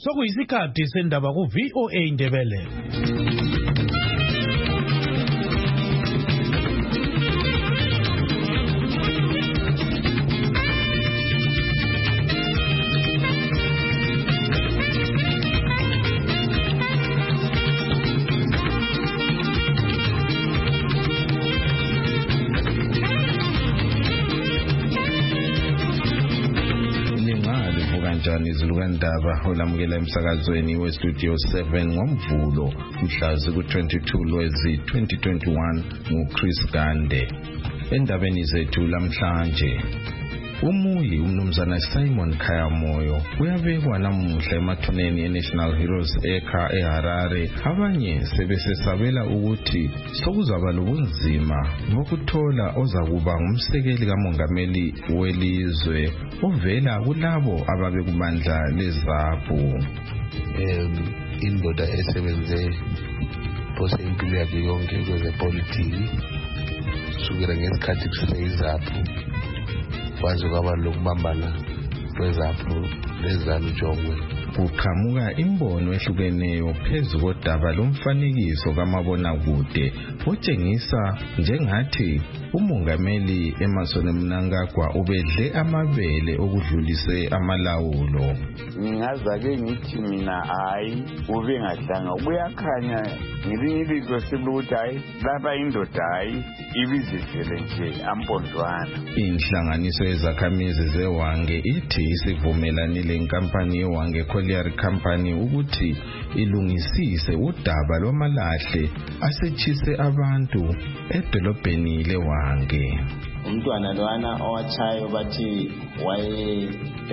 Sokuyisikhathi sendaba ku VOA Indebele. Izilukandaba olamukela emsakazweni westudio 7 ngoMvulo mhla ziku-22 Lwezi 2021 nguChris Gande. Endabeni zethu lamhlanje, umuyi umnumzana Simon Khayamoyo uyabekwa namuhla emathuneni eNational Heroes Acre eHarare. Abanye sebesesabela ukuthi sokuzaba lobunzima bokuthola ozakuba ngumsekeli kamongameli welizwe ovela kulabo ababekubandla leZAPU. Indoda esebenze phose impilo yakhe yonke kwezepolitiki sukela ngesikhathi kuseyiZAPU kwaze kwaba lokubambana kweZAPU leZANU Jongwe. Kuqhamuka imbono ehlukeneyo phezu kodaba lomfanekiso kamabonakude otshengisa njengathi umongameli Emmerson Mnangagwa ubedle amabele okudlulise amalawulo. Ngingazake ngithi mina hayi ube ngahlanga ubuyakhanya ngelinye ilizwe siluthi hayi lapha indoda hayi ibizifele nje ampondwana. Inhlanganiso yezakhamizi zeWange ithi isivumelanile inkampani yeWange Colliery Company ukuthi ilungisise udaba lwamalahle asetshise abantu edolobheni leWange. Umntwana lwana owachayo bathi waye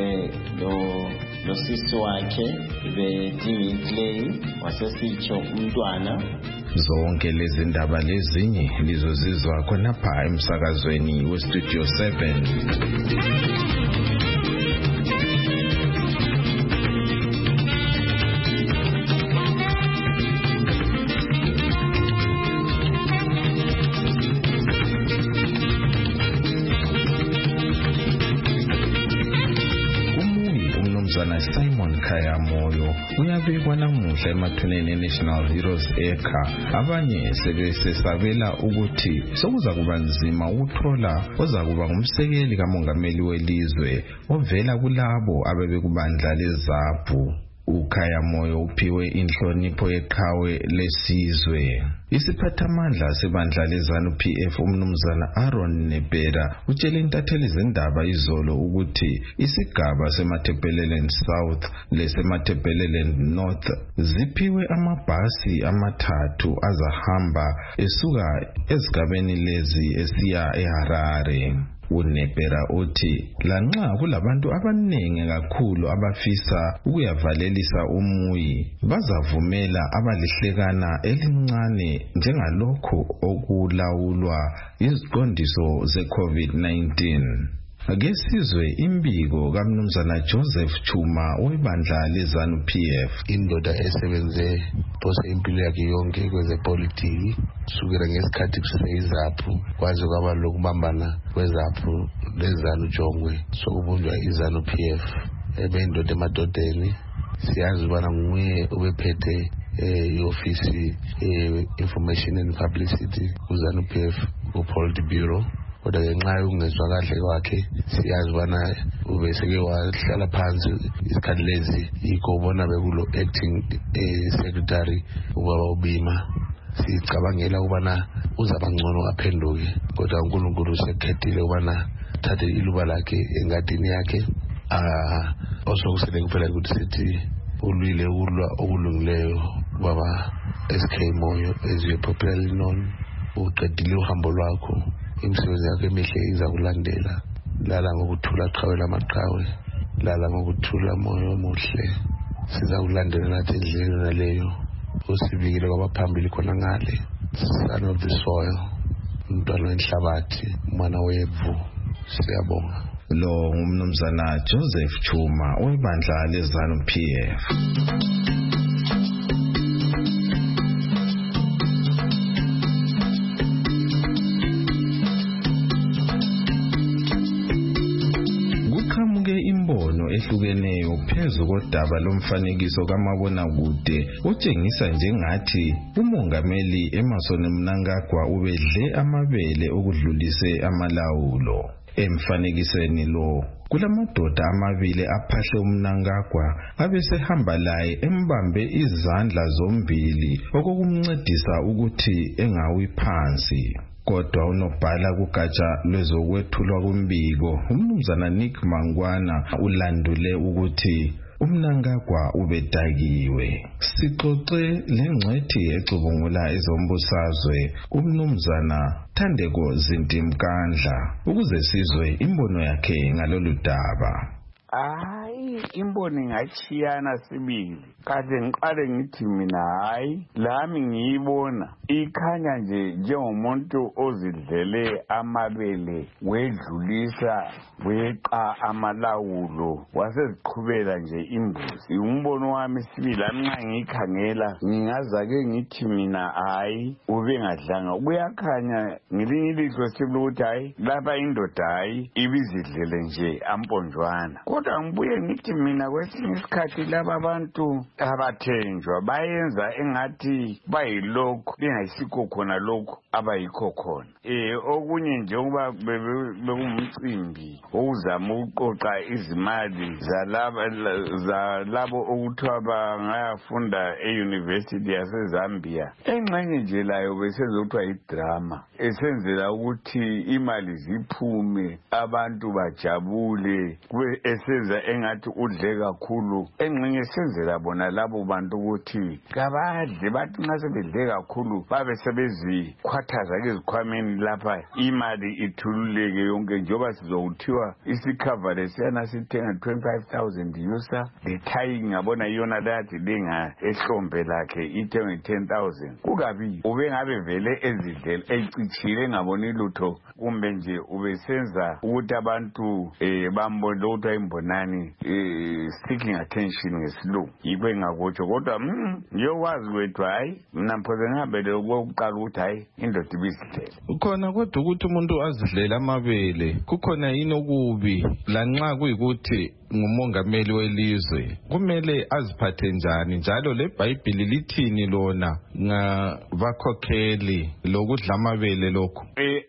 lo sisi wakhe bedinga iclaim wasesitsho umntwana. Zonke lezi ndaba lezinye lizozizwa khonapha emsakazweni westudio 7. Simon Khayamoyo uyabekwa namuhla emathuneni eNational Heroes Acre. Abanye sebesesabela ukuthi sokuza kuba nzima ukuthola ozakuba ngumsekeli kamongameli welizwe ovela kulabo ababekubandla leZAPU. uKhayamoyo uphiwe inhlonipho yeqhawe lesizwe. Isiphathamandla sebandla leZANU PF umnumzana Aaron Nebera utshele intatheli zendaba izolo ukuthi isigaba seMatabeleland South leseMatabeleland North ziphiwe amabhasi amathathu azahamba esuka ezigabeni lezi esiya eHarare. uNebera uthi lanxa kulabantu abaningi kakhulu abafisa ukuyavalelisa umuyi bazavumela abalihlekana elincane njengalokho okulawulwa iziqondiso zeCovid-19. Ngesizwe imbiko kamnumzana Joseph Chuma webandla leZANU PF. Indoda esebenze phose impilo yakhe yonke kwezepolitiki sukela ngesikhathi kuseyiZAPU kwaze kwaba lokubambana kweZAPU leZANU Jongwe sokubunjwa iZANU PF. Indoda emadodeni siyazi ubana nguye ubephethe iofisi information and publicity kuZANU PF ku-Polity Bureau. Kodwa ngenxa yokungezwa kahle kwakhe siyazi ubana ubeseke wahlala phansi isikhathi lezi yikho ubona bekulo acting secretary ubaba uBima. Sicabangela ubana uzaba ngcono aphenduke, kodwa uNkulunkulu usekhethile ubana thathe iluba lakhe engadini yakhe. Osokusele kuphela ukuthi sithi ulwile ukulwa okulungileyo baba SK Moyo as you popularly known. Uqedile uhambo lwakho, imisebenzi yakho emihle iza kulandela. Lala ngokuthula qhawe lamaqhawe, lala ngokuthula moyo omuhle. Siza kulandela nathi endleleni naleyo osibikile kwabaphambili khona ngale. Son of the soil, umntwana wenhlabathi, umwana wevu. Siyabonga. Lo ngumnumzana Joseph Chuma webandla leZANU PF. yonke imbono ehlukeneyo phezu kodaba lomfanekiso kamabonakude utshengisa njengathi umongameli Emmerson Mnangagwa ubedle amabele okudlulise amalawulo. Emfanekisweni lo kulamadoda amabili aphahle uMnangagwa abesehamba laye embambe izandla zombili okokumncedisa ukuthi engawi phansi. Kodwa unobhala kugatsha lwezokwethulwa kombiko uMnumzana Nick Mangwana ulandule ukuthi uMnangagwa ubedakiwe. Sixoxe lengcwethi ecubungula ezombusazwe uMnumzana Thandeko Zintimkandla ukuze sizwe imbono yakhe ngalolu daba. Imbono ingachiyana sibili. Kade ngiqale ngithi mina lami ngiyibona ikhanya nje njengomuntu ozidlele amabele wedlulisa weqa amalawulo waseziqhubela nje imbuzi. Umbono wami sibili nxa ngikhangela ngingazake ngithi mina ubengadlanga. Kuyakhanya ngelinye ilihlo sibili ukuthi lapha indoda ibizidlele nje amponjwana. Kodwa ngibuye ngithi mina kwesinye isikhathi laba abantu abathenjwa bayenza engathi bayilokho bengayisikho khona lokho abayikho khona. Okunye nje ukuba bekumcimbi okuzama ukuqoqa izimali zalabo okuthiwa bangayafunda e-University yaseZambia. Engxenye nje layo besezokuthiwa yidrama esenzela ukuthi imali ziphume abantu bajabule kube esenza engathi udle kakhulu. Engxenye senzela bona labo bantu ukuthi kabadle bathi nxa sebedle kakhulu babe sebezikhwathaza ezikhwameni lapha imali ithululeke yonke njengoba sizokuthiwa isikhava lesiyana sithenga 25,000 yusa le tie ngabona iyona lathi lenga ehlombe lakhe ithenge 10,000. Kukabi ubengabe vele ezidlela ecicile ngabona lutho kumbe nje ubesenza ukuthi abantu bambone ukuthi imbonani seeking attention ngesilungu. Yikho engakutsho kodwa ngiyokwazi kwethu mina mphoze ngihambele ukuqala ukuthi indoda ibizidlela. Ukhona kodwa ukuthi umuntu azidlela amabele kukhona yini okubi lanxa kuyikuthi ngumongameli welizwe kumele aziphathe njani njalo leBhayibheli lithini lona ngabakhokheli lokudla amabele lokho?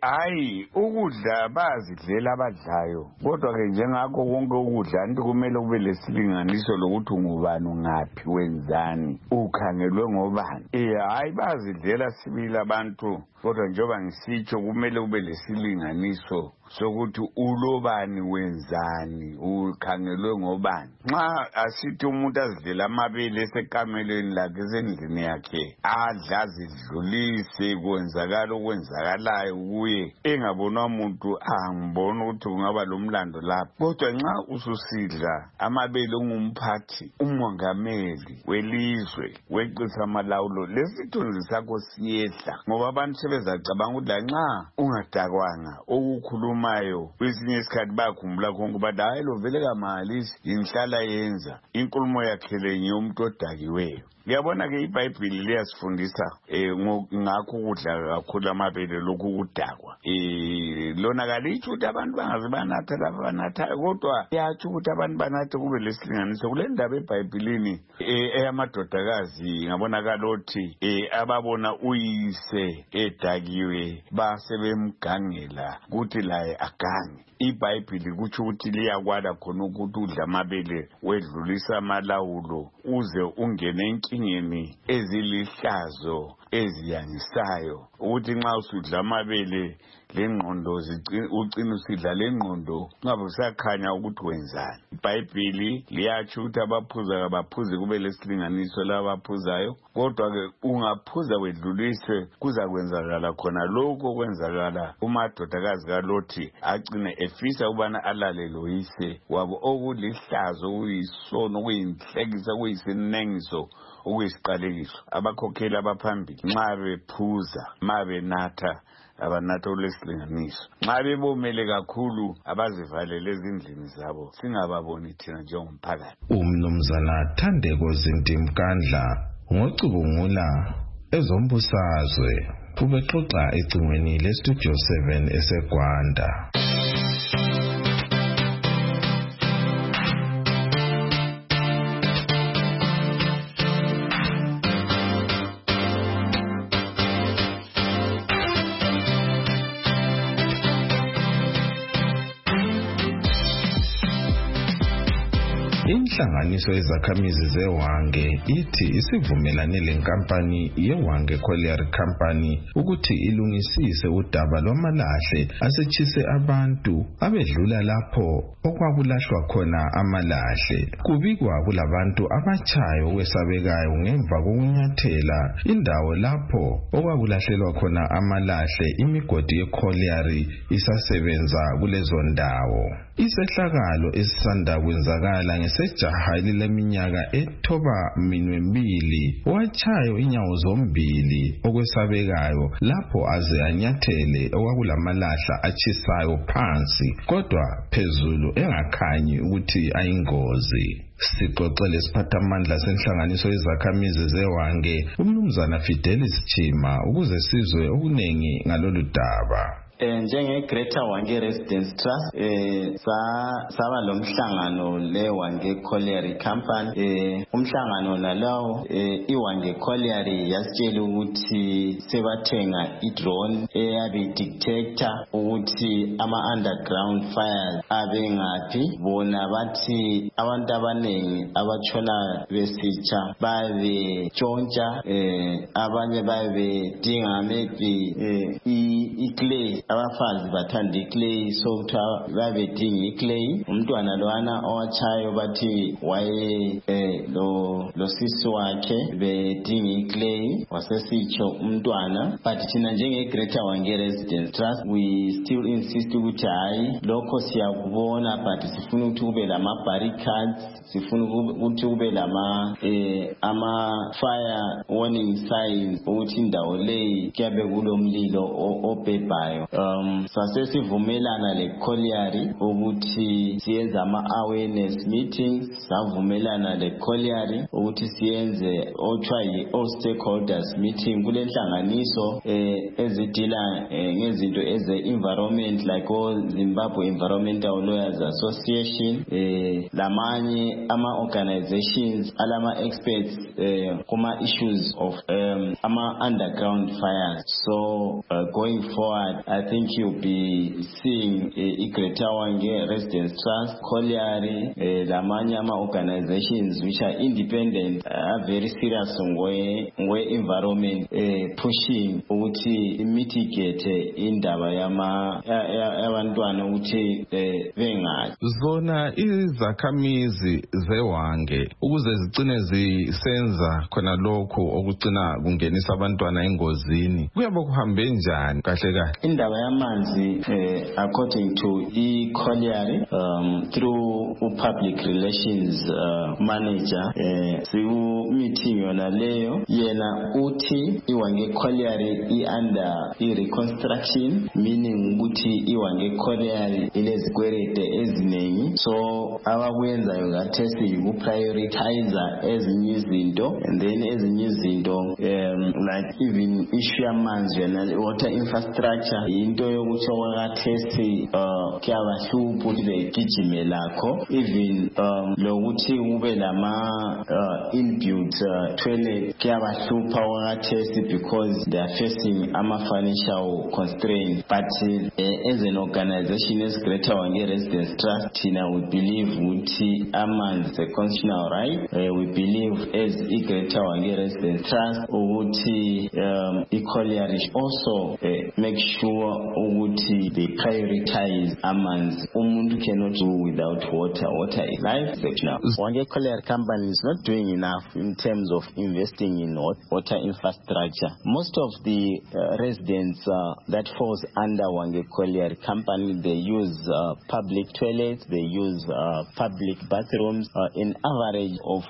Ukudla bazidlela abadlayo kodwa ke njengakho konke ukudla anti kumele kube lesilinganiso lokuthi ngubani ungaphi wenzani ukhangelwe ngobani. Bazidlela sibili abantu kodwa njengoba ngisitsho kumele kube lesilinganiso sokuthi ulobani wenzani ukhangelwe ngobani. Nxa asithi umuntu azidlela amabele esekamelweni lakhe esendlini yakhe adla zidlulise kwenzakala okwenzakalayo kuye engabonwa umuntu ngibona ukuthi kungaba lomlando lapho. Kodwa nxa ususidla amabele ungumphathi umongameli welizwe weqisa amalawulo lesithunzi sakho siyehla ngoba abantu sebezacabanga ukuthi lanxa ungadakwanga okukhuluma kwesinye isikhathi bayakhumbula konke bathi lo vele kamalisi inhlala yenza inkulumo yakhe lenye umuntu odakiweyo. Ngiyabona ke iBhayibheli liyasifundisa ngakho ukudla kakhulu amabele lokhu kudakwa. Lona kalitsho ukuthi abantu bangaze banatha laba banathayo kodwa yatsho ukuthi abantu banathe kube lesilinganiso. Kule ndaba eBhayibhelini eyamadodakazi ngabonakala ukuthi ababona uyise edakiwe basebemgangela ukuthi laye agange. iBhayibheli kutsho ukuthi liyakwala khona ukuthi udla amabele wedlulisa amalawulo uze ungene enkingeni ezilihlazo eziyangisayo ukuthi nxa usudla amabele lengqondo ucina usidla lengqondo ungabe usakhanya ukuthi wenzani. iBhayibheli liyatsho ukuthi abaphuza abaphuze kube lesilinganiso labaphuzayo kodwa ke ungaphuza wedlulise kuza kwenzakala khona lokho okwenzakala umadodakazi kaLothi agcine efisa ukubana alale loyise wabo okulihlazo okuyisono okuyinhlekisa okuyisinengiso okuyisiqalekiso. Abakhokheli abaphambili nxa bephuza ma benatha abanatha olesilinganiso nxa bebomele kakhulu abazivalele ezindlini zabo singababoni thina njengomphakathi. Umnumzana Thandeko Zintimkandla ngocubungula ezombusazwe ubexoxa ecingweni leStudio 7 eseGwanda. Inhlanganiso yezakhamizi zeHwange ithi isivumelane lenkampani yeHwange Colliery Company ukuthi ilungisise udaba lwamalahle asetshise abantu abedlula lapho okwakulahlwa khona amalahle. Kubikwa kulabantu abatshayo okwesabekayo ngemva kokunyathela indawo lapho okwakulahlelwa khona amalahle. Imigodi yeColliery isasebenza kulezo ndawo. Isehlakalo esisanda kwenzakala ngesejaha leminyaka ethoba minwe mbili watshayo inyawo zombili okwesabekayo lapho aze anyathele okwakulamalahle atshisayo phansi kodwa phezulu engakhanyi ukuthi ayingozi. Sixoxele isiphathamandla senhlanganiso yezakhamizi zeHwange uMnumzana Fidelis Chima ukuze sizwe okunengi ngalolu daba. Njenge-Greater Hwange Residence Trust saba lo mhlangano leHwange Colliery Company. Umhlangano nalawo iHwange Colliery yasitshela ukuthi sebathenga i-drone eyabe-detector ukuthi ama-underground fires abe ngaphi. Bona bathi abantu abaningi abatshona besitsha babetshontsha, abanye babedinga maybe i-clay. Abafazi bathanda iclay, so kuthiwa babedinga iclay. Umntwana lwana owatshayo bathi waye lo sisi wakhe bedinga iclay, wasesitsho umntwana. But thina njenge-Greater Hwange Residence Trust we still insist ukuthi hayi lokho siyakubona, but sifuna ukuthi kube lama-barricades, sifuna ukuthi kube ama-fire warning signs ukuthi indawo leyi kuyabe kulomlilo obhebhayo. Sasesivumelana leColliery ukuthi siyenze ama-awareness meetings, savumelana leColliery ukuthi siyenze othiwa yi-all-stakeholders meeting kule nhlanganiso ezidila ngezinto eze-environment like Zimbabwe Environmental Lawyers Association, lamanye ama-organizations alama-experts kuma-issues of ama-underground fires. So going forward, I think you'll be seeing iGreater Hwange Residence Trust, Colliery, lamanye ama-organizations which are independent, are very serious ngwe-environment, pushing ukuthi mitigate indaba yabantwana ukuthi bengazi. Zona izakhamizi zeHwange ukuze zicine zisenza khona lokho okucina kungenisa abantwana engozini kuyabe kuhambe njani kahle kahle? Indaba yamanzi according to iColliery through public relations manager siku-meeting yona leyo yena uthi iHwange Colliery under i-reconstruction, meaning ukuthi iHwange Colliery ilezikwerede eziningi, so abakwenzayo kathesi yikuprioritizer ezinye izinto, and then ezinye izinto like even issue yamanzi yona water infrastructure into yokuthi wakathesi kuyabahlupha ukuthi begijime lakho, even lokuthi kube lama inbuilt toilet kuyabahlupha wakathesi because they are facing ama-financial constraints. But as an organization as Greater Hwange Residence Trust, we believe ukuthi amanzi is a constitutional right. We believe as iGreater Hwange Residence Trust ukuthi iColliery also make sure ukuthi they prioritize amanzi. Umuntu cannot do without water. Water is life. Hwange Colliery Company is not doing enough in terms of investing in water infrastructure. Most of the residents that falls under Hwange Colliery Company, they use public toilets, they use public bathrooms. In average of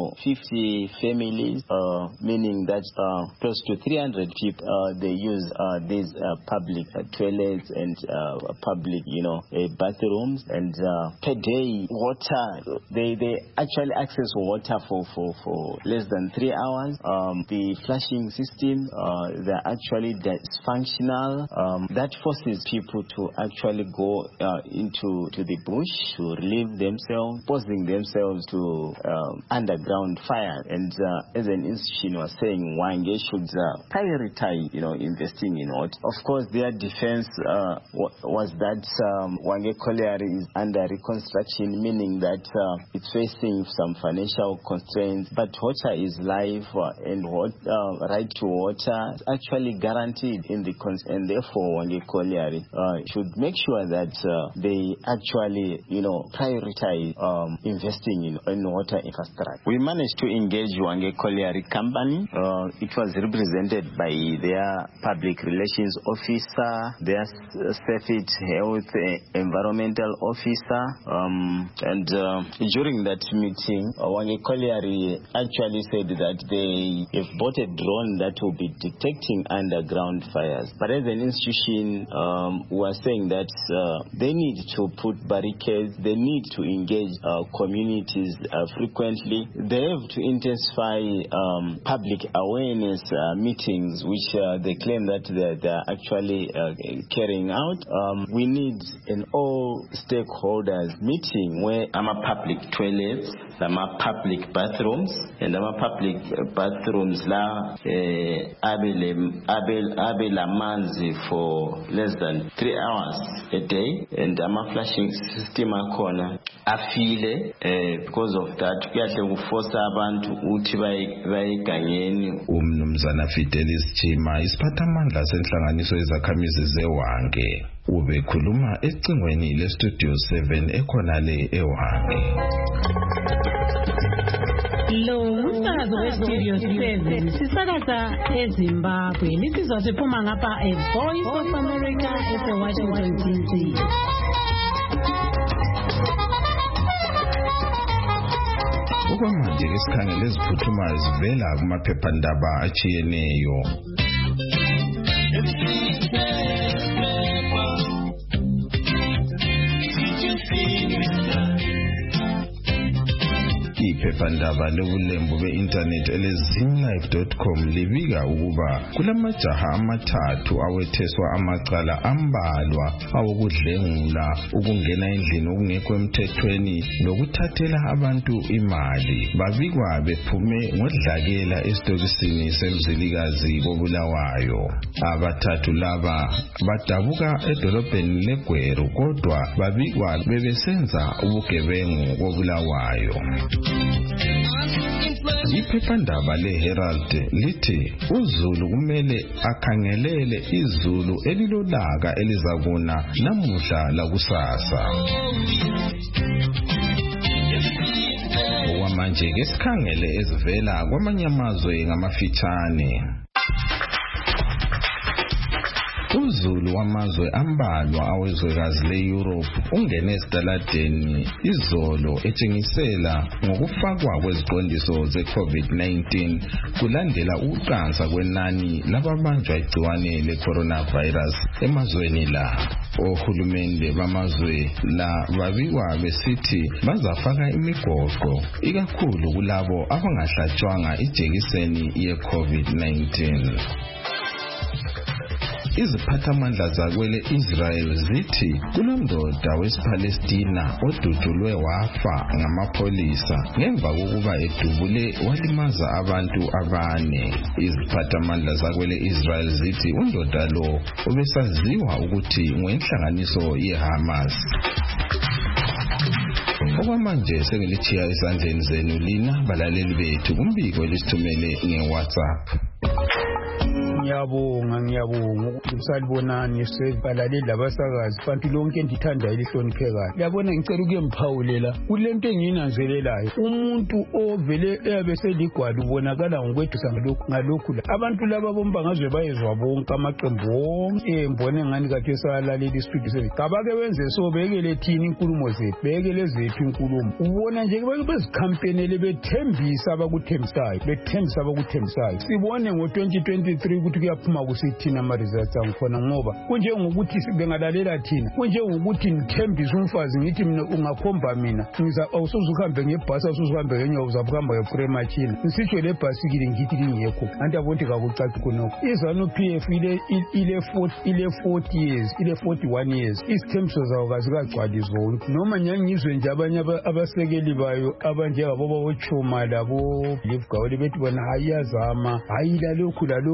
50 families, meaning that close to 300 people, they use these public toilets and public, bathrooms. And per day, water, they actually access water for less than 3 hours. The flushing system, they're actually dysfunctional. That forces people to actually go into the bush to relieve themselves, exposing themselves to underground fire. And as an institution was saying, Hwange should prioritize, investing in water. Of course, there are defense was that Hwange Colliery is under reconstruction, meaning that it's facing some financial constraints, but water is life, and right to water is actually guaranteed in the and therefore Hwange Colliery should make sure that they actually, prioritize investing in water infrastructure. We managed to engage Hwange Colliery Company. It was represented by their public relations officer, their Safety Health Environmental officer, and during that meeting, Hwange Colliery actually said that they have bought a drone that will be detecting underground fires. But as an institution, we are saying that they need to put barricades, they need to engage communities frequently. They have to intensify public awareness meetings, which they claim that they're actually carrying out. We need an all stakeholders meeting where public toilets, public bathrooms, and public bathrooms la abela manzi for less than 3 hours a day, and flashing system akhona afile because of that kuyahle kuforce abantu ukuthi bayigangeni. Umnumzana Fidelis Chima isiphathamandla senhlanganiso ezakhamizi zeHwange ubekhuluma ecingweni leStudio 7 ekhona le eHwange. Lo umsakazo weStudio 7 sisakaza eZimbabwe, lisizwa siphuma ngapha eVoice of America eWashington DC. Okwamanje esikhangele eziphuthumayo zivela kumaphephandaba achiyeneyo. Iphephandaba lobulembu be-internet elezimlife.com libika ukuba kulamajaha amathathu awetheswa amacala ambalwa awokudlengula, ukungena endlini okungekho emthethweni nokuthathela abantu imali. Babikwa bephume ngodlakela esitokisini semzilikazi koBulawayo. Abathathu laba badabuka edolobheni leGweru, kodwa babikwa bebesenza ubugebengu koBulawayo. Iphephandaba leHerald lithi uZulu kumele akhangelele izulu elilolaka elizakuna namuhla lakusasa. Okwamanje ke sikhangele ezivela kwamanye amazwe ngamafitshane. UZulu wamazwe ambalwa awezwekazi le-Europe ungene esitaladeni izolo etshengisela ngokufakwa kweziqondiso ze-COVID-19 kulandela ukuqansa kwenani lababanjwa igciwane le-coronavirus emazweni la. Ohulumende bamazwe la babikwa besithi bazafaka imigoqo ikakhulu kulabo abangahlatshwanga ijekiseni ye-COVID-19. Iziphathamandla zakwele Israel zithi kulondoda wesiPalestina odutshulwe wafa ngamapholisa ngemva kokuba edubule walimaza abantu abane. Iziphathamandla zakwele Israel zithi undoda lo ubesaziwa ukuthi ngwenhlanganiso yeHamas. Okwamanje sengilitshiya esandleni zenu lina balaleli bethu kumbiko elisithumele ngeWhatsApp. Ngiyabonga usalibonani sebalaleli labasakazi bantu lonke endithandayo lihloniphekayo. Yabona ngicela ukuyemphawulela kulento engiyinanzelelayo. Umuntu ovele eyabe seligwala ubonakala ngokwethisa ngalokhu. Abantu laba bombangazwe bayezwa bonke amaqembu wonke mbone ngani kade salalela iStudio 7. Kabake benze so bekele thini inkulumo zethu, bekele zethu inkulumo. Ubona nje bezikhampenele bethembisa abakuthembisayo. Sibone ngo2023 ukuthi kuyaphuma kusithina ama-results angikhona ngoba kunjengokuthi bengalalela thina, kunjengokuthi ngithembise umfazi ngithi mina ungakhomba mina awusoze uhambe ngebhasi, awusoze uhambe ngenyawo, uzabuhamba ngepremachina. Ngisitsho le bhasikili ngithi lingekho anti abonti kakucaci khonokho. IZANU-PF ile 40 years, ile 41 years. Isithembiso zawo kazikagcwali zonke. Noma ngiyangizwe nje abanye abasekeli bayo abanjengabo Chuma labo Live Gawule bethi bona ayazama, hayi lalokhu yenza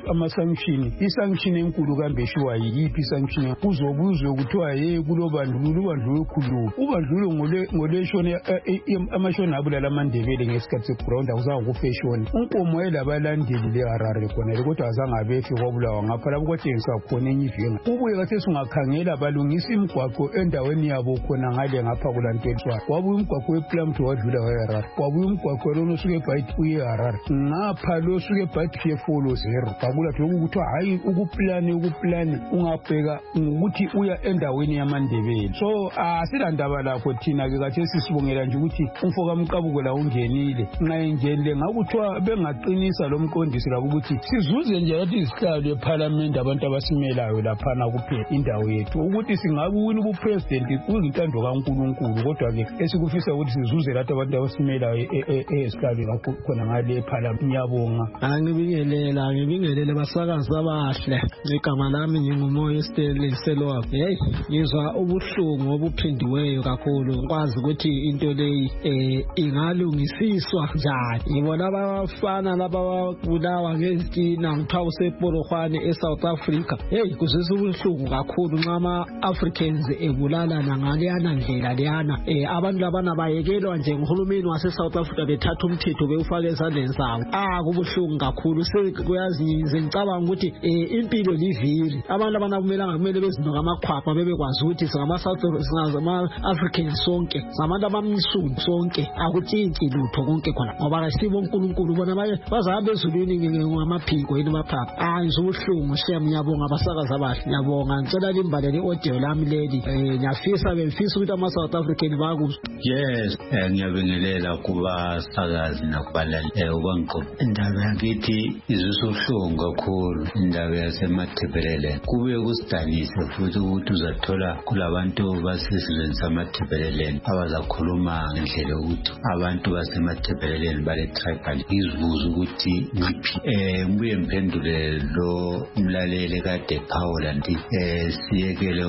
ama-sanction i-sanction enkulu kambe shiwa yiyiphi i-sanction uzobuzwe kuthiwa kulobandlululo khulu ubandlululo ngoleshona amashona abulala amandebele ngesikhathi se-ground akuzange kufeshoni unkomo yelabalandeli le-Harare khona kodwa azange abefe kwabulawa ngapha lapho kwatshengisa khona enye ivenga ubuye kathesi ungakhangela balungisa imigwaqo endaweni yabo khona ngale ngapha kulantwetshwa wabuye umgwaqo wePlamto wadlula we-Harare wabuye umgwaqo lona osuke eBhayithi uye e-Harare ngapha lo osuke eBhayithi kuye Folo zero bakulatho lokhu kuthiwa hayi ukuplani ungabheka ukuthi uya endaweni yamandebele so asilandaba lakho thina-ke kathesi sibongela nje ukuthi umfo kaMqabuko la ungenile nxa engenile ngakuthiwa bengaqinisa lo mqondisi labo ukuthi sizuze nje lathi izihlalo ephalamende abantu abasimelayo laphana kuphela indawo yethu ukuthi singabuwina ubupresident kuyintando kaNkulunkulu kodwa-ke esikufisa ukuthi sizuze lathi abantu abasimelayo esihlalo khona ngale ephalamende. Ngiyabonga. Ngibingelele basakazi abahle. Igama lami nginguMoya Selwa. Ngizwa ubuhlungu obuphindiweyo kakhulu. Ngikwazi ukuthi into leyi ingalungisiswa njani. Ngibona abafana laba babulawa ngezitina ngithiwa usePolokwane eSouth Africa. Kuzwisa ubuhlungu kakhulu nxa ama-Africans ebulalana ngaleyana ndlela leyana. Abantu labana bayekelwa nje nguhulumeni wase-South Africa bethatha umthetho bewufake ezandleni zabo. Kubuhlungu kakhulu. Sekuyazi ngicabanga ukuthi impilo livili. Abantu abanakumelanga kumele bezinto ngamakhwapha bebekwazi ukuthi singama-Africans sonke ngabantu abamsundu sonke akutshintshi lutho konke khona ngoba kasibo uNkulunkulu bona bazahambe ezulwini ngamaphiko yini maphapha. Ngizobuhlungu ngiyabonga abasakazi abahle. Ngiyabonga ngicela limbalele i-audio lami leli. Ngiyafisa ukuthi ama-South African bakuzwe. Yes, ngiyabingelela kubasakazi nakubalali ubanqobo. Indaba yakithi izubuhlungu kakhulu indaba yaseMathebelele. Kubuye kusidanise futhi ukuthi uzathola kulabantu basesizweni samathebelele abazakhuluma ngendlela ukuthi abantu basemathebelele bale tribal izibuza ukuthi ngiphi. Ngibuye ngiphendule lo umlaleli kade Paula ndi siyekele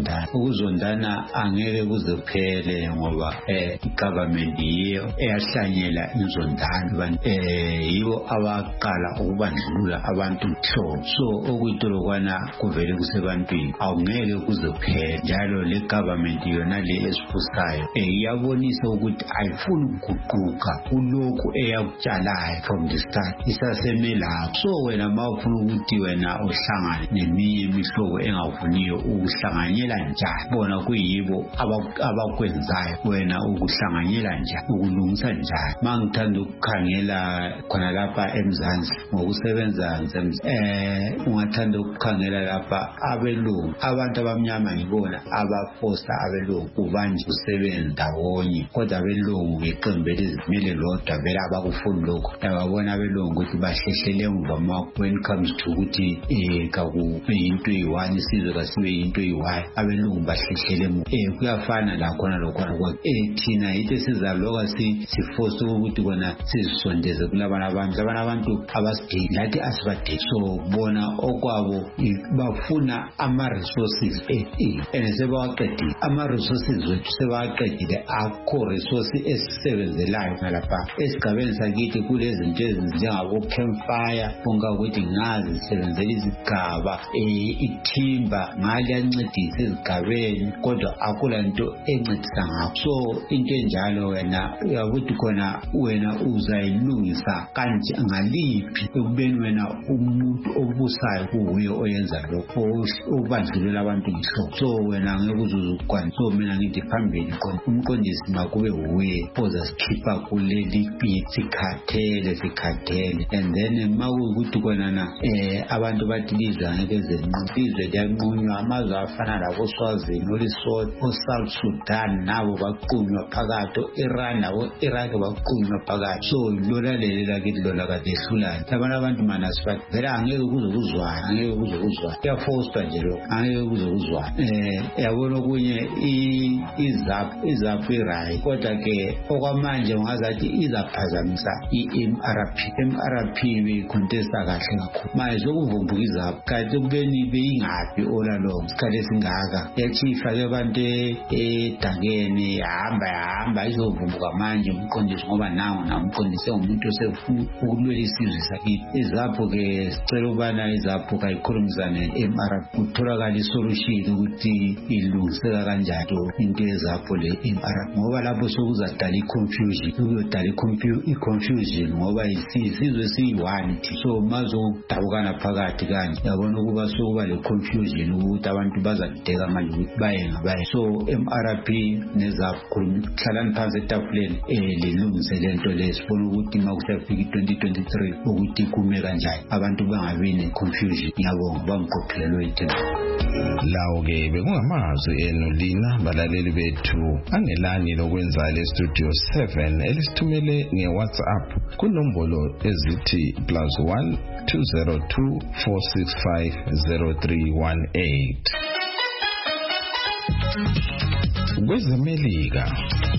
ukuzondana angeke kuzephele ngoba government yiyo eyahlanyela inzondano yibo abaqala ukubandlulula abantu mhlobo. So okuyitolokwana kuvele kusebantwini awungeke kuzephele njalo le government yona le esifusayo iyabonisa ukuthi ayifuni ukuguquka kulokhu eyakutshalayo from the start isasemelayo. So wena mawufuna ukuthi wena uhlangane neminye imihlobo engavuniyo ukuhlanganyela njani bona kuyibo abakwenzayo wena ukuhlanganyela njani ukulungisa njani. Mangithanda ukukhangela khona lapha eMzansi ngokusebenza ungathanda ukukhangela lapha abelungu abantu abamnyama ngibona abafosta abelungu ubanje usebenza ndawonye kodwa abelungu iqembu elizimele lodwa vele abakufuni lokho. Yababona abelungu ukuthi bahlehlele emva when comes to ukuthi kakuyinto eyi-one isizwe kasibe yinto eyi-one abelungu bahlehlele kuyafana lakhona lokhona kwa thina yitho sizaloka sifosta ukuthi kona sizisondeze kulabana abantu abasidingi lathi asibadingi. So bona okwabo bafuna ama-resources sebawaqedile ama-resources wethu sebawaqedile. Akho resource esisebenzelayo nalapha esigabeni sakithi kulezinto ezinjengabo-campfire bonga ukuthi ngazi sisebenzela izigaba ithimba ngale yancedisa ezigabeni kodwa akula nto encedisa ngakho. So into enjalo wena uyakuthi khona wena uzayilungisa kanje ngaliphi ekubeni wena umuntu obusayo kuwuye oyenza lokho ubandlulela abantu ngihlobo. So wena ngeke uzuzukwanisa. So mina ngithi phambili khona umqondisi makube wuye ozasikhipha kuleli sikhathele and then makuyukuthi khona abantu bathi lizwe angeke lizwe liyanqunywa. Amazwe afana labo-Swazini oLesotho o-South Sudan nabo baqunywa phakathi o-Iran nabo-Iraq baqunywa phakathi. So lona leli lakithi lona kadehlulane abantu mana sibathi vele angeke kuzokuzwana kuyafostwa nje lokho angeke kuzokuzwana. Yabona okunye izaphu irayi kodwa ke okwamanje ungazathi izaphazamisa i-MRP beyicontesta kahle kakhulu manje sokuvumbuka izaphu kanti kubeni beyingaphi olalo isikhathi esingaka yachifake abantu edakeni yahamba izovumbuka manje umqondisi ngoba nawo umqondisi umuntu osefuna ukulwela isizwe sakithi. Izapho ke sicela ubana izapho kayikhulumisane MRP kutholakala isolution ukuthi ilungiseka kanjani into ezapho le MRP ngoba lapho sokuzadala iconfusion kuyodala iconfusion ngoba isizwe siyi-one so mazodabukana phakathi kanje yabona ukuba sokuba le confusion ukuthi abantu bazadeka manje ukuthi baye ngabaye so MRP nezapho hlalani phansi etafuleni lilungise lento lesifuna ukuthi makusafika 2023 ukuthi kume kanjani abantu bangabi ne-confusion. Ngiyabonga bangiqophelelwe ithemba. Lawo-ke bekungamazwi enu lina balaleli bethu angelani lokwenza le-Studio 7 elisithumele nge-WhatsApp kunombolo ezithi +1 202 465 0318. Kwezemelika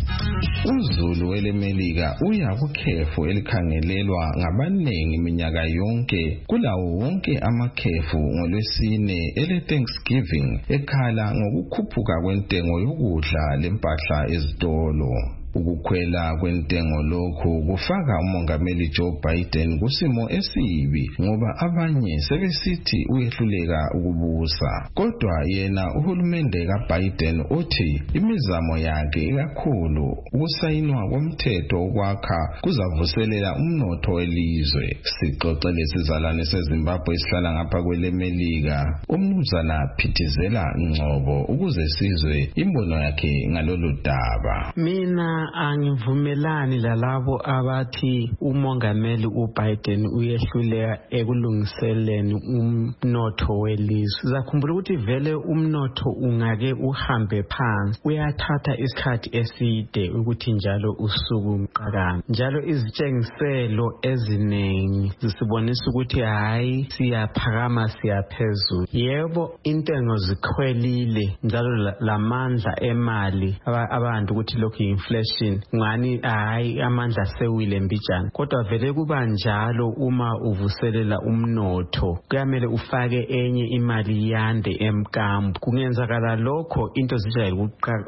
uZulu welemelika uya kukhefu elikhangelelwa ngabaningi minyaka yonke kulawo wonke amakhefu ngolwesine ele-Thanksgiving ekhala ngokukhuphuka kwentengo yokudla lempahla ezitolo. Ukukhwela kwentengo lokhu kufaka umongameli Joe Biden kusimo esibi ngoba abanye sebesithi uyehluleka ukubusa. Kodwa yena uhulumende kaBiden uthi imizamo yakhe ikakhulu ukusayinwa komthetho okwakha kuzavuselela umnotho welizwe. Sixoxele isizalwane seZimbabwe esihlala ngapha kwelemelika uMnumzana Phithizela Ngcobo ukuze sizwe imbono yakhe ngalolu daba. Mina angivumelani lalabo abathi umongameli uBiden uyehluleka ekulungiseleni umnotho welizwe. Sizakhumbula ukuthi vele umnotho ungake uhambe phansi uyathatha isikhathi eside ukuthi njalo usuku umqakama. Njalo izitshengiselo eziningi zisibonisa ukuthi hayi siyaphakama siyaphezulu. Yebo intengo zikhwelile njalo lamandla emali abantu ukuthi lokhu inflation ngani hayi amandla sewile mbijana kodwa vele kuba njalo uma uvuselela umnotho kuyamele ufake enye imali yande emkambo kungenzakala lokho into zijayele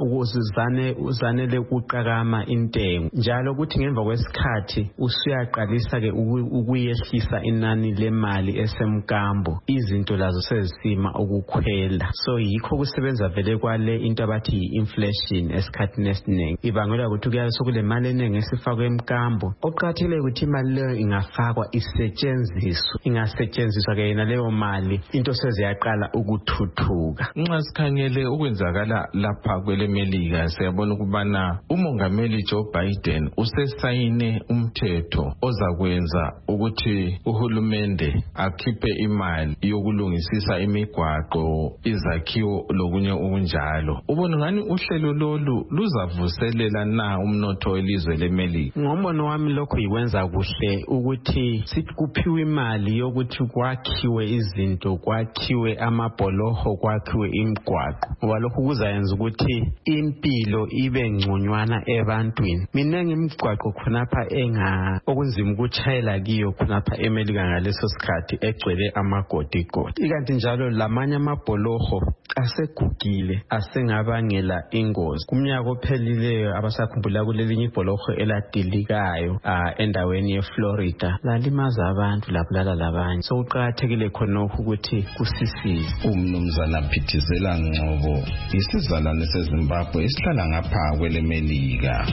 uzanele ukuqakama intengo njalo ukuthi ngemva kwesikhathi usuyaqalisa ke ukuyehlisa inani lemali esemkambo izinto lazo sezisima ukukhwela so yikho kusebenza vele kwale into abathi inflation esikhathini esiningi ibangela ukuthi kuyasukule mali enenge esifakwe emkambo oqhathele ukuthi imali leyo ingafakwa ingasetshenziswa ke yena leyo mali into seziyaqala ukuthuthuka. Nxa sikhangele ukwenzakala lapha kwelemelika siyabona ukubana umongameli Joe Biden usesayine umthetho ozakwenza ukuthi uhulumende akhiphe imali yokulungisisa imigwaqo izakhiwo lokunye okunjalo. Ubona ngani uhlelo lolu luzavuselela na umnotho welizwe lemelika? Ngombono wami lokho yiwenza kuhle ukuthi kuphiwe imali yokuthi kwakhiwe izinto kwakhiwe amabholoho kwakhiwe imigwaqo ngoba lokho kuzayenza ukuthi impilo ibe ngconywana ebantwini. Minengi imigwaqo khonapha okunzima ukuchayela kiyo khonapha emelika ngaleso sikhathi egcwele amagodigodi ikanti njalo lamanye amabholoho asegugile asengabangela ingozi. Kumnyaka ophelileyo abasakhumbula kulelinye ibholoho eladilikayo endaweni yeFlorida lalimaza abantu labulala labanye so uqakathekile khonokho ukuthi kusisize. Umnumzana Phithizela Ngcobo isizalwane seZimbabwe esihlala ngapha kwelemelika.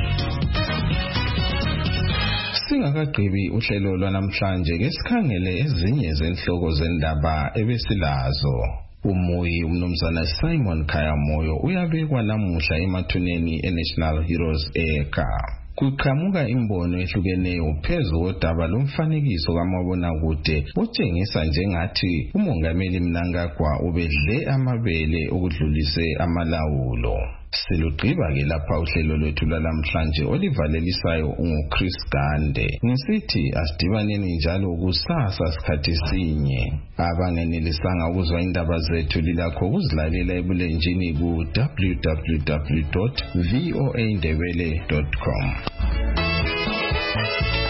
Singakagqibi uhlelo lwanamhlanje ke sikhangele ezinye zenhloko zendaba ebesilazo. Umuyi umnumzana Simon Khayamoyo uyabekwa namuhla emathuneni eNational Heroes Eka. Kuqhamuka imbono ehlukeneyo phezu kodaba lomfanekiso kamabonakude otshengisa njengathi umongameli Mnangagwa ubedle amabele okudlulise amalawulo. Silugqiba ke lapha uhlelo lwethu lwalamhlanje olivalelisayo nguChris Gande. Ngisithi asidibaneni njalo kusasa sikhathi sinye. Abangenelisanga ukuzwa indaba zethu lilakho ukuzilalela ebulenjini ku www.voaindebele.com.